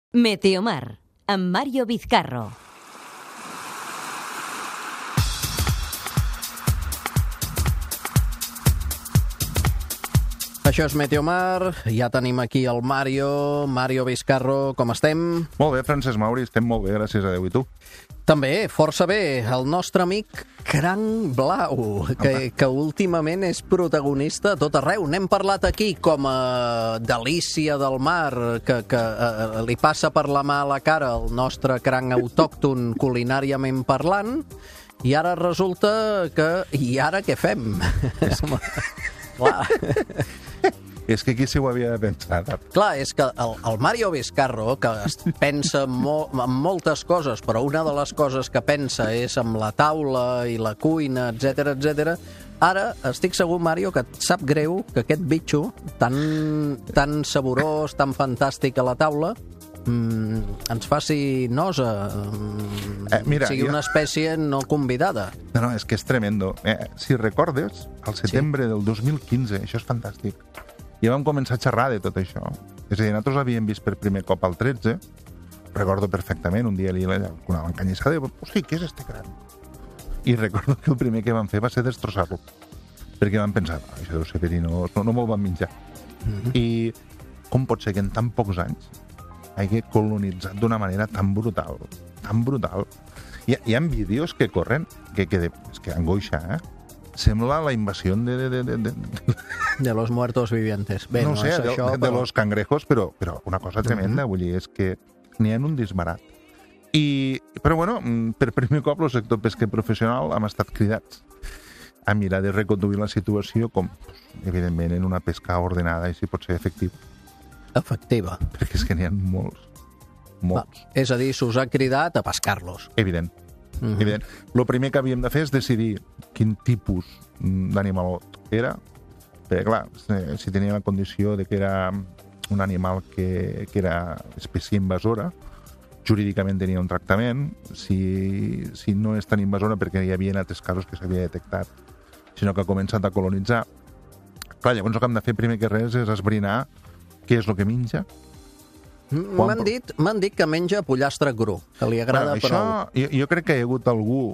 Meteomar, amb Mario Vizcarro. Això és Meteomar, ja tenim aquí el Mario Vizcarro, com estem? Molt bé, Francesc Mauri, estem molt bé, gràcies a Déu. I tu? També, força bé, el nostre amic Cranc Blau, que últimament és protagonista a tot arreu. N'hem parlat aquí com a delícia del mar, que li passa per la mà a la cara el nostre cranc autòcton culinàriament parlant, i ara resulta que... I ara què fem? Clar. És que qui s'ho havia de pensar? Clar, és que el Mario Vizcarro, que pensa en moltes coses, però una de les coses que pensa és amb la taula i la cuina, etc. Ara estic segur, Mario, que et sap greu que aquest bitxo, tan saborós, tan fantàstic a la taula, ens faci nosa, sigui una espècie no convidada. No, és que és tremendo. Si recordes, al setembre del 2015, això és fantàstic, ja vam començar a xerrar de tot això. És a dir, nosaltres l'havíem vist per primer cop al 13, recordo perfectament, un dia li una encanyissada i hosti, què és este cranc? I recordo que el primer que van fer va ser destrossar-lo, perquè van pensar, això deu ser verinós, no me'l van menjar. I com pot ser que en tan pocs anys hagi colonitzat d'una manera tan brutal, tan brutal. Hi ha vídeos que corren, que és que angoixa, Sembla la invasió de los muertos vivientes. Bé, no sé, de los cangrejos, però una cosa tremenda, vull dir, és que n'hi ha un disbarat. Però bueno, per primer cop el sector pesquer professional hem estat cridats a mirar de reconduir la situació com, evidentment, en una pesca ordenada i si pot ser efectiva. Efectiva. Perquè és que n'hi ha molts. És a dir, s'us ha cridat a pescar-los. Evident. Evident. El primer que havíem de fer és decidir quin tipus d'animalot era, perquè clar, si tenia la condició de que era un animal que era espècie invasora, jurídicament tenia un tractament, si no és tan invasora perquè hi havia altres casos que s'havia detectat, sinó que ha començat a colonitzar. Clar, llavors el que hem de fer primer que res és esbrinar què és el que menja. M'han dit que menja pollastre cru, que li agrada prou. Jo crec que hi ha hagut algú,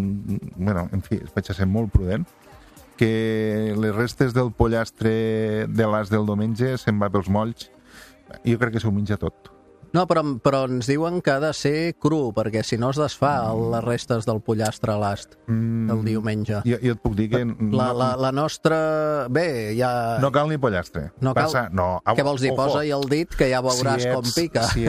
en fi, vaig a ser molt prudent, que les restes del pollastre de l'as del diumenge se'n va pels molls. Jo crec que s'ho menja tot. No, però ens diuen que ha de ser cru, perquè si no es desfà les restes del pollastre a l'ast el diumenge. Jo et puc dir que... La nostra... Bé, ja... No cal ni pollastre. No cal? Què vols dir? Posa-hi el dit, que ja veuràs com pica. Si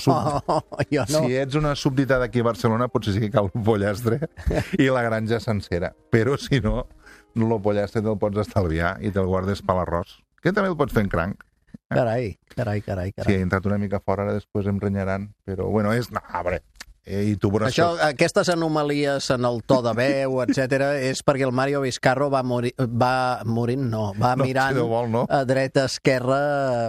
ets una súbdita d'aquí a Barcelona, potser sí que cal un pollastre i la granja sencera. Però si no, el pollastre te'l pots estalviar i te'l guardes per l'arròs. Que també el pots fer en cranc. Carai. Si he entrat una mica fora, ara després em renyaran. Però, bueno, és... No, veure, i tu veuràs... Aquestes anomalies en el to de veu, etc., és perquè el Mario Vizcarro va mirant a dreta-esquerra,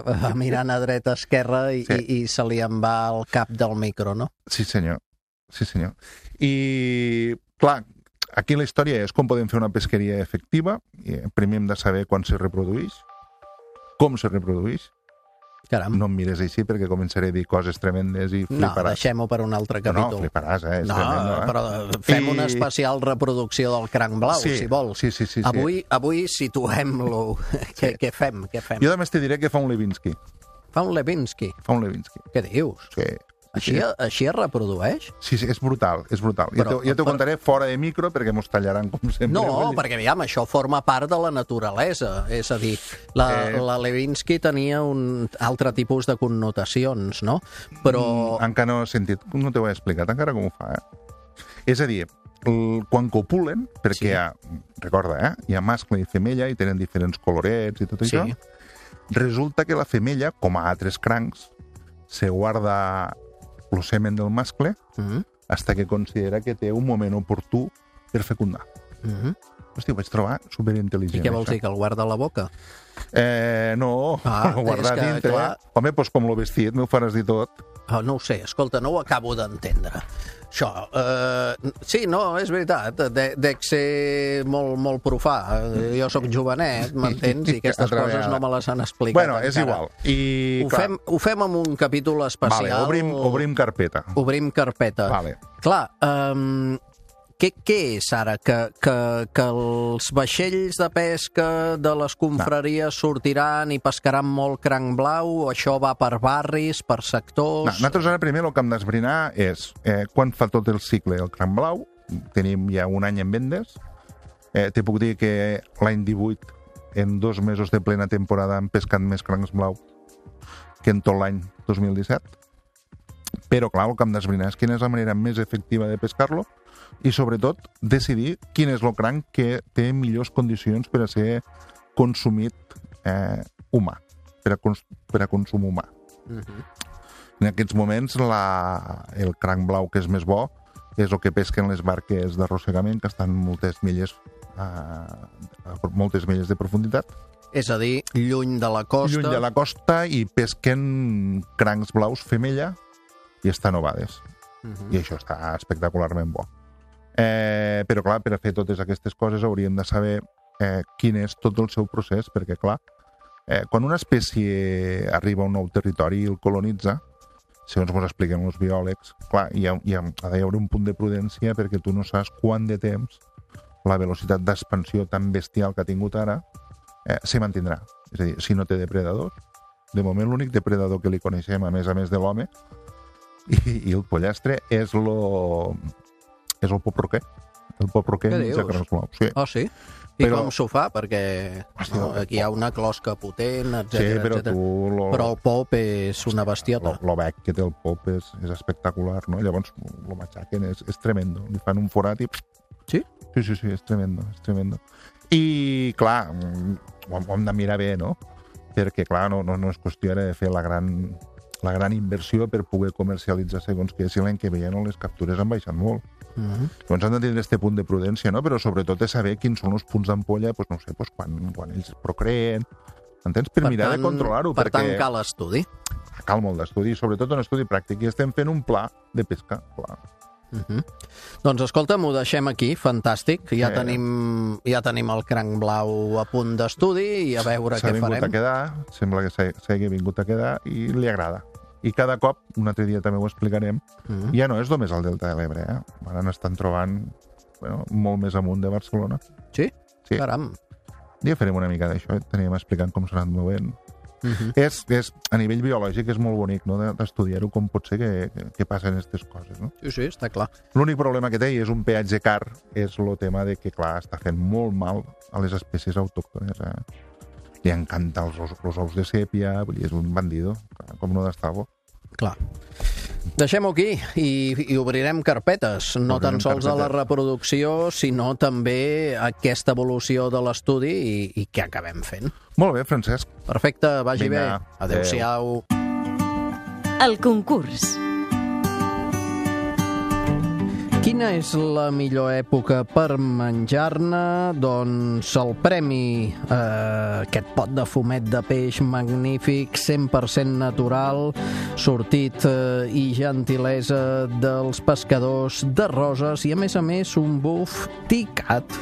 i se li en va al cap del micro, no? Sí, senyor. I, clar, aquí la història és com podem fer una pesqueria efectiva. Primer hem de saber quan se reprodueix, com se reprodueix. Caram. No em mires així perquè començaré a dir coses tremendes i fliparàs. No, deixem-ho per un altre capítol. No, fliparàs, és tremendo. Però fem una especial reproducció del cranc blau, si vols. Sí. Avui situem-lo. Què fem? Jo només te diré que fa un Levinsky. Fa un Levinsky? Què dius? Sí. Així es reprodueix? Sí, és brutal. Jo t'ho contaré fora de micro perquè mos tallaran com sempre. No, perquè aviam, això forma part de la naturalesa. És a dir, la Levinsky tenia un altre tipus de connotacions, no? Però... Encara no he sentit, no t'ho he explicat encara com ho fa, És a dir, quan copulen, perquè recorda, hi ha mascle i femella i tenen diferents colorets i tot això, resulta que la femella, com a altres crancs, se guarda el semen del mascle fins que considera que té un moment oportú per fecundar. Hosti, ho vaig trobar superintel·ligent. I què vols dir, que el guarda a la boca? No, el guarda a dintre. Home, doncs com el vestit, m'ho faràs dir tot. no ho sé, escolta, no ho acabo d'entendre. Això, sí, no, és veritat, dec ser molt profà. Jo sóc jovenet, m'entens? I aquestes coses no me les han explicat Bueno, encara. és igual. I, Ho fem amb un capítol especial. Vale, obrim carpeta. Obrim carpeta. Vale. Clar, què és ara? Que els vaixells de pesca de les confraries sortiran i pescaran molt cranc blau? O això va per barris, per sectors? Nosaltres ara primer el que hem d'esbrinar és quan fa tot el cicle el cranc blau. Tenim ja un any en vendes. Te puc dir que l'any 18, en 2 mesos de plena temporada, han pescat més crancs blau que en tot l'any 2017. Però, clar, el que hem d'esbrinar és quina és la manera més efectiva de pescar-lo i, sobretot, decidir quin és el cranc que té millors condicions per a ser consumit humà, per a consum humà. En aquests moments, el cranc blau que és més bo és el que pesquen les barques d'arrossegament, que estan moltes milles de profunditat. És a dir, lluny de la costa. Lluny de la costa i pesquen crancs blaus femella i estan ovades. I això està espectacularment bo. Però, clar, per a fer totes aquestes coses hauríem de saber quin és tot el seu procés, perquè, clar, quan una espècie arriba a un nou territori i el colonitza, segons ens expliquen els biòlegs, clar, hi ha d'haver un punt de prudència perquè tu no saps quant de temps la velocitat d'expansió tan bestial que ha tingut ara se mantindrà. És a dir, si no té depredadors, de moment l'únic depredador que li coneixem, a més de l'home, i el pollastre, és el poproquer. El poproquer menja crancs blaus. Sí. Oh, sí? I com s'ho fa? Perquè aquí hi ha una closca potent, etc. Sí, però però el pop és una bestiota. Lo bec que té el pop és espectacular, no? Llavors lo matxaquen, és tremendo. Li fan un forat i... Sí? Sí, és tremendo, és tremendo. I, clar, ho hem de mirar bé, no? Perquè, clar, no és qüestió de fer la gran inversió per poder comercialitzar segons que si l'any que ve les captures han baixat molt. Llavors han de tenir aquest punt de prudència, no? Però sobretot de saber quins són els punts d'ampolla, no sé, quan ells procreen, entens? Per mirar de controlar-ho. Per tant, cal estudi. Cal molt d'estudi, sobretot un estudi pràctic, i estem fent un pla de pesca, clar. Doncs escolta'm, ho deixem aquí, fantàstic. Ja tenim el cranc blau a punt d'estudi i a veure què farem. S'ha vingut a quedar, sembla que s'hagi vingut a quedar i li agrada. I cada cop, un altre dia també ho explicarem, ja no és només el Delta de l'Ebre, Ara n'estan trobant molt més amunt de Barcelona. Sí? Caram. Ja farem una mica d'això, teníem explicant com s'ha anat movent. A nivell biològic és molt bonic, no?, d'estudiar-ho, com pot ser que passen aquestes coses, no? Sí, està clar. L'únic problema que té, i és un peatge car, és el tema de que, clar, està fent molt mal a les espècies autòctones, Li encanta els ous de sèpia, vull dir, és un bandido, com no d'estar-ho. Clar. Deixem-ho aquí i obrirem carpetes, no tan sols a la reproducció, sinó també a aquesta evolució de l'estudi i què acabem fent. Molt bé, Francesc. Perfecte, vagi bé. Adéu-siau. El concurs. Quina és la millor època per menjar-ne? Doncs el premi, aquest pot de fumet de peix magnífic, 100% natural, sortit i gentilesa dels pescadors de Roses i, a més, un buf ticat.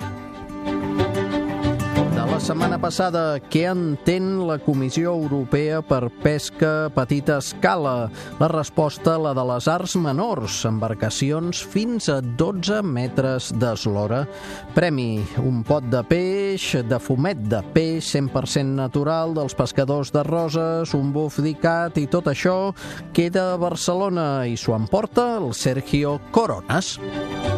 La setmana passada, què entén la Comissió Europea per pesca a petita escala? La resposta, la de les arts menors, embarcacions fins a 12 metres d'eslora. Premi, un pot de peix, de fumet de peix, 100% natural, dels pescadors de Roses, un buf dicat i tot això queda a Barcelona i s'ho emporta el Sergio Coronas.